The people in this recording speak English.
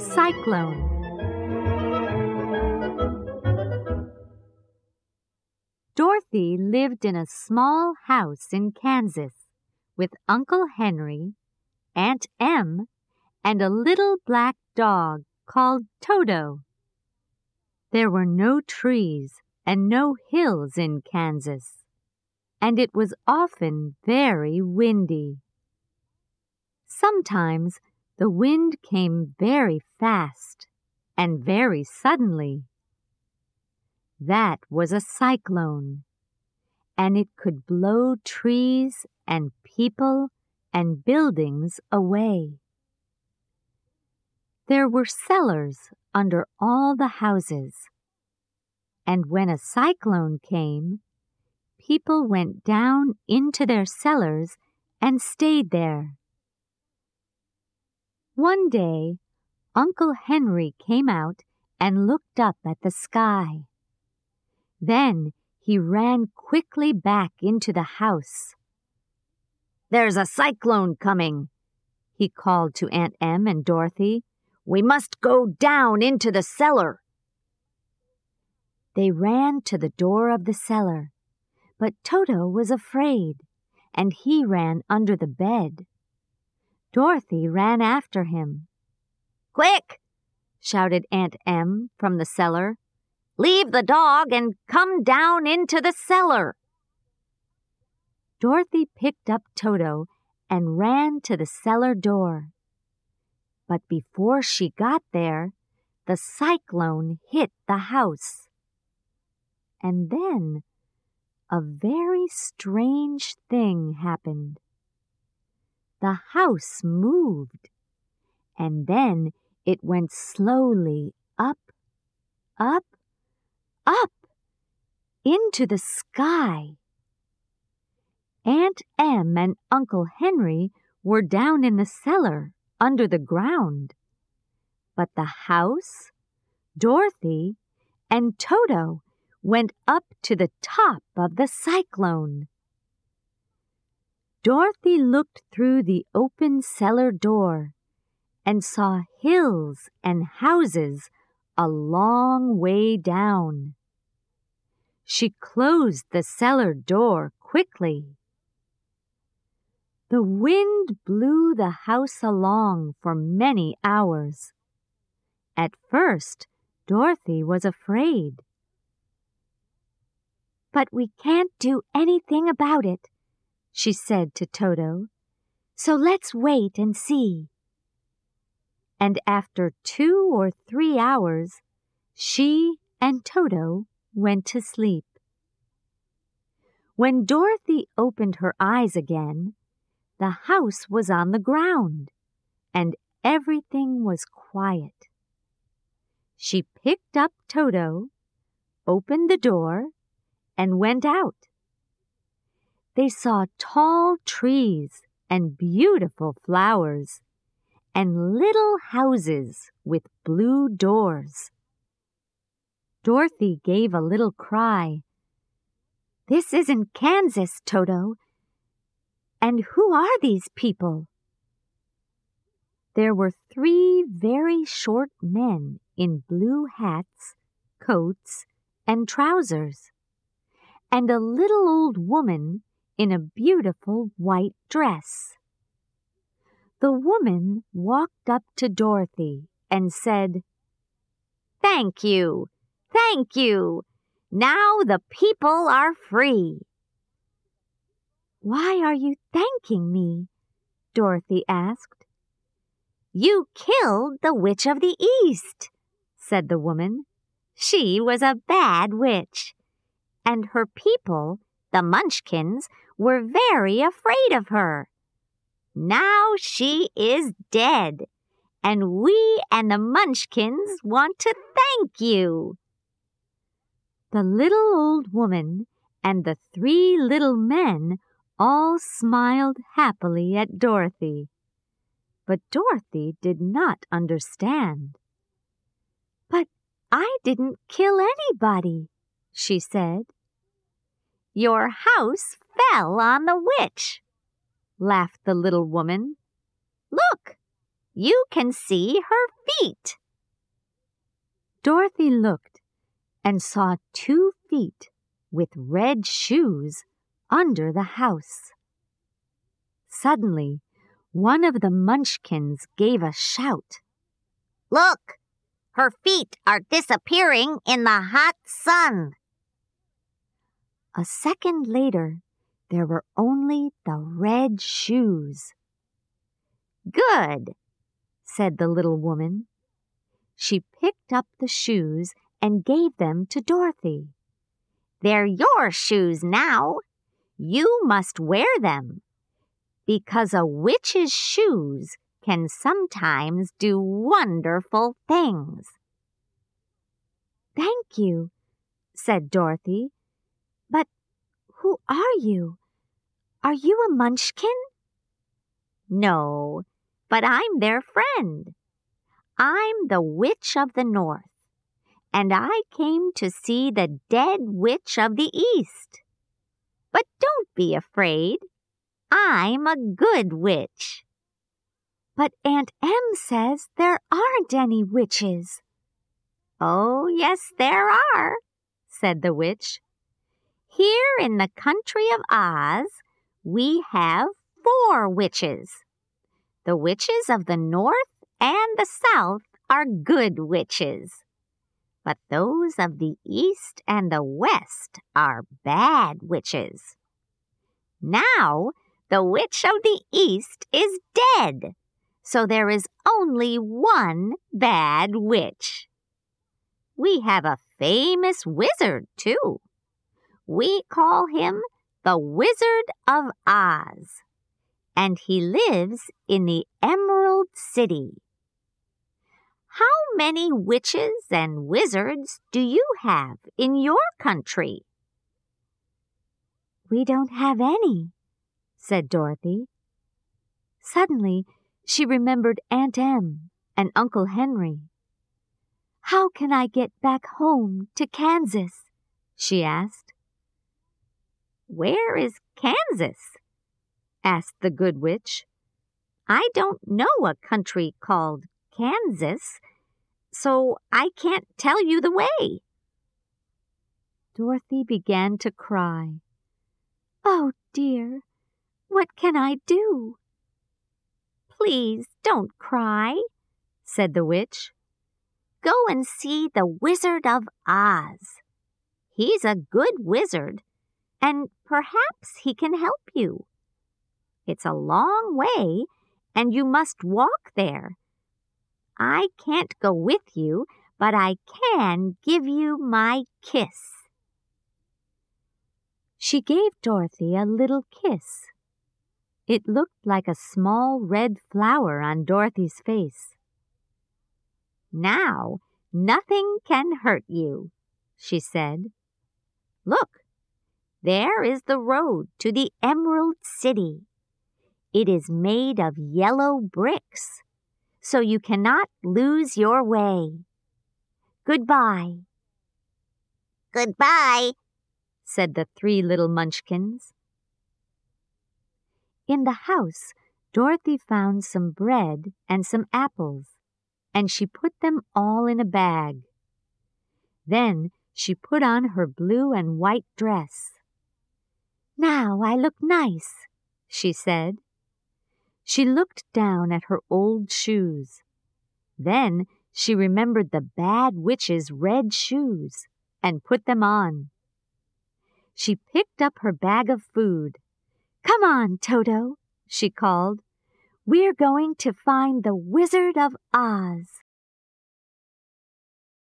cyclone. Dorothy lived in a small house in Kansas with Uncle Henry, Aunt Em, and a little black dog called Toto. There were no trees and no hills in Kansas, and it was often very windy. Sometimes the wind came very fast and very suddenly. That was a cyclone, and it could blow trees and people and buildings away. There were cellars under all the houses, and when a cyclone came, people went down into their cellars and stayed there. One day, Uncle Henry came out and looked up at the sky. Then he ran quickly back into the house. "There's a cyclone coming," he called to Aunt Em and Dorothy. "We must go down into the cellar." They ran to the door of the cellar, but Toto was afraid, and he ran under the bed. Dorothy ran after him. "Quick!" shouted Aunt Em from the cellar. "Leave the dog and come down into the cellar." Dorothy picked up Toto and ran to the cellar door. But before she got there, the cyclone hit the house. And then a very strange thing happened. The house moved, and then it went slowly up, up, up, into the sky. Aunt Em and Uncle Henry were down in the cellar under the ground, but the house, Dorothy, and Toto went up to the top of the cyclone. Dorothy looked through the open cellar door and saw hills and houses a long way down. She closed the cellar door quickly. The wind blew the house along for many hours. At first, Dorothy was afraid. "But we can't do anything about it," she said to Toto. "So let's wait and see." And after 2 or 3 hours, she and Toto went to sleep. When Dorothy opened her eyes again, the house was on the ground, and everything was quiet. She picked up Toto, opened the door, and went out. They saw tall trees and beautiful flowers, and little houses with blue doors. Dorothy gave a little cry. "This isn't Kansas, Toto. And who are these people?" There were 3 very short men in blue hats, coats, and trousers, and a little old woman in a beautiful white dress. The woman walked up to Dorothy and said, "Thank you, thank you. Now the people are free." "Why are you thanking me?" Dorothy asked. "You killed the Witch of the East," said the woman. "She was a bad witch, and her people, the Munchkins, were very afraid of her. Now she is dead, and we and the Munchkins want to thank you." The little old woman and the 3 little men all smiled happily at Dorothy, but Dorothy did not understand. "But I didn't kill anybody," she said. "Your house fell on the witch," laughed the little woman. "Look, You can see her feet." Dorothy looked and saw 2 feet with red shoes under the house. Suddenly, one of the Munchkins gave a shout. "Look! Her feet are disappearing in the hot sun." A second later, there were only the red shoes. "Good," said the little woman. She picked up the shoes and gave them to Dorothy. "They're your shoes now. You must wear them, because a witch's shoes can sometimes do wonderful things." "Thank you," said Dorothy. "But who are you? Are you a Munchkin?" "No, but I'm their friend. I'm the Witch of the North, and I came to see the dead Witch of the East. But don't be afraid. I'm a good witch." "But Aunt Em says there aren't any witches." "Oh, yes, there are," said the witch. "Here in the country of Oz, we have 4 witches. The witches of the North and the South are good witches, but those of the East and the West are bad witches. Now, the witch of the East is dead, so there is only one bad witch. We have a famous wizard, too. We call him the Wizard of Oz, and he lives in the Emerald City. How many witches and wizards do you have in your country?" "We don't have any," said Dorothy. Suddenly, she remembered Aunt Em and Uncle Henry. "How can I get back home to Kansas?" she asked. "Where is Kansas?" asked the Good Witch. "I don't know a country called Kansas, so I can't tell you the way." Dorothy began to cry. "Oh, dear, what can I do?" "Please don't cry," said the witch. "Go and see the Wizard of Oz. He's a good wizard, and perhaps he can help you. It's a long way, and you must walk there. I can't go with you, but I can give you my kiss." She gave Dorothy a little kiss. It looked like a small red flower on Dorothy's face. "Now, nothing can hurt you," she said. "Look, there is the road to the Emerald City. It is made of yellow bricks, so you cannot lose your way. Goodbye." "Goodbye," said the 3 little Munchkins. In the house, Dorothy found some bread and some apples, and she put them all in a bag. Then she put on her blue and white dress. "Now I look nice," she said. She looked down at her old shoes. Then she remembered the bad witch's red shoes and put them on. She picked up her bag of food. "Come on, Toto," she called. "We're going to find the Wizard of Oz."